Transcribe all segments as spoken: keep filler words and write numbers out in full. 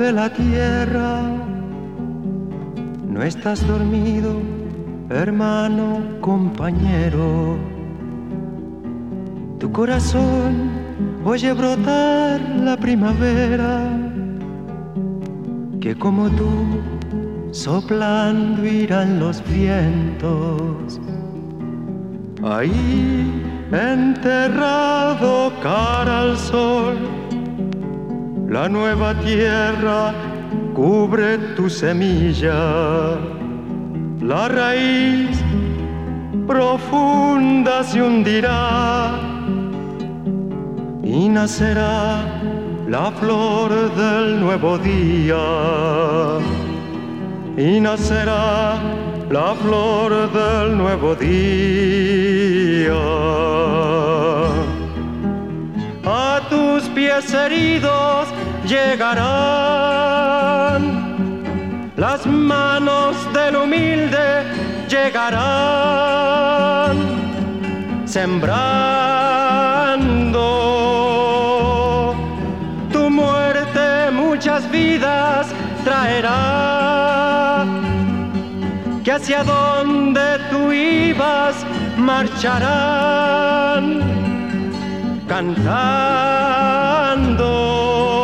de la tierra. No estás dormido, hermano, compañero. Tu corazón oye brotar la primavera, que como tú soplando irán los vientos. Ahí enterrado cara al sol, la nueva tierra cubre tu semilla. La raíz profunda se hundirá y nacerá la flor del nuevo día. Y nacerá la flor del nuevo día. A tus pies heridos llegarán las manos del humilde, llegarán sembrando. Tu muerte muchas vidas traerá, que hacia donde tú ibas marcharán cantando.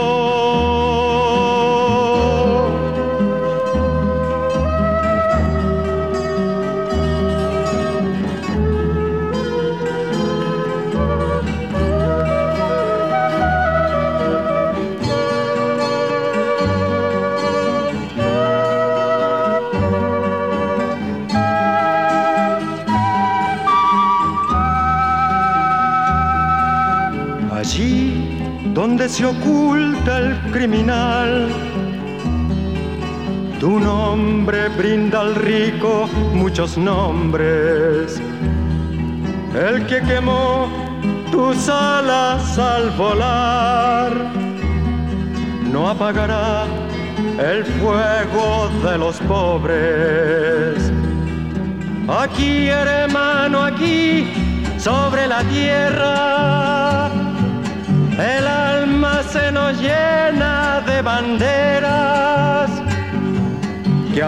Allí donde se oculta el criminal, tu nombre brinda al rico muchos nombres. El que quemó tus alas al volar no apagará el fuego de los pobres. Aquí, hermano, aquí, sobre la tierra, el alma se nos llena de banderas que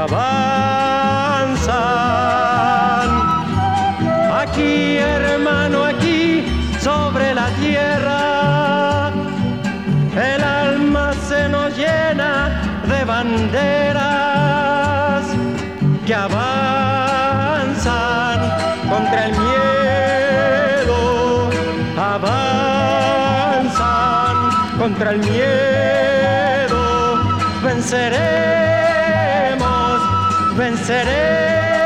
avanzan. Aquí, hermano, aquí, sobre la tierra, el alma se nos llena de banderas que avanzan contra el miedo, avanzan contra el miedo. Venceremos, venceremos.